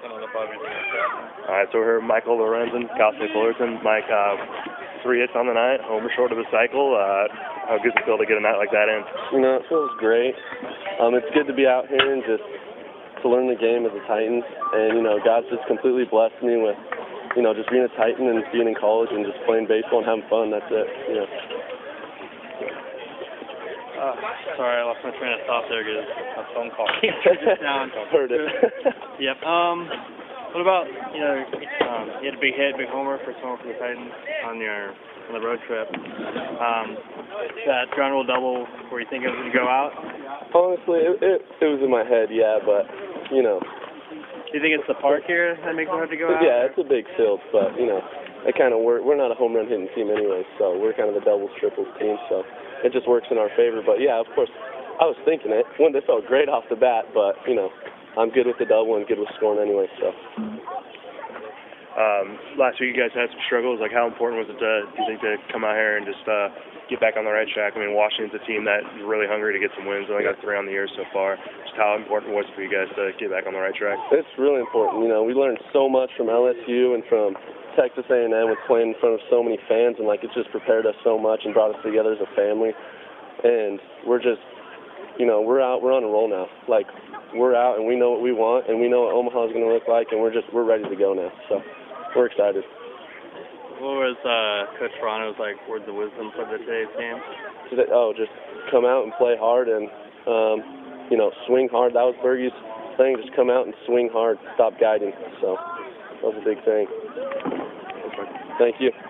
Fullerton on the 5-meter chat. All right, so we're here with Michael Lorenzen, Gosley Fullerton. Mike, 3 hits on the night, homer short of the cycle. How good does it feel to get a night like that in? You know, it feels great. It's good to be out here and just to learn the game as a Titan. And, you know, God's just completely blessed me with, you know, just being a Titan and being in college and just playing baseball and having fun. That's it, you know. Sorry, I lost my train of thought there because a phone call came just down. Heard it. Yep. What about, you know, you had a big hit, big homer, first homer for the Titans on the road trip. That ground rule double, where you think it was going to go out? Honestly, it was in my head, yeah, but, you know. Do you think it's the park here that makes it hard to go out? Yeah, it's a big field, but, you know, it kind of works. We're not a home run hitting team anyway, so we're kind of a doubles, triples team, so it just works in our favor. But, yeah, of course, I was thinking it. It felt great off the bat, but, you know, I'm good with the double and good with scoring anyway, so. Last week you guys had some struggles. Like, how important was it do you think, to come out here and just get back on the right track? I mean, Washington's a team that is really hungry to get some wins. They only got 3 on the year so far. Just how important was it for you guys to get back on the right track? It's really important. You know, we learned so much from LSU and from Texas A&M with playing in front of so many fans, and, like, it just prepared us so much and brought us together as a family. And we're just, you know, we're out. We're on a roll now. Like, we're out, and we know what we want, and we know what Omaha is going to look like, and we're ready to go now. So we're excited. What was Coach Toronto's, like, words of wisdom for today's game? Just come out and play hard and, you know, swing hard. That was Bergie's thing, just come out and swing hard, stop guiding. So that was a big thing. Thank you.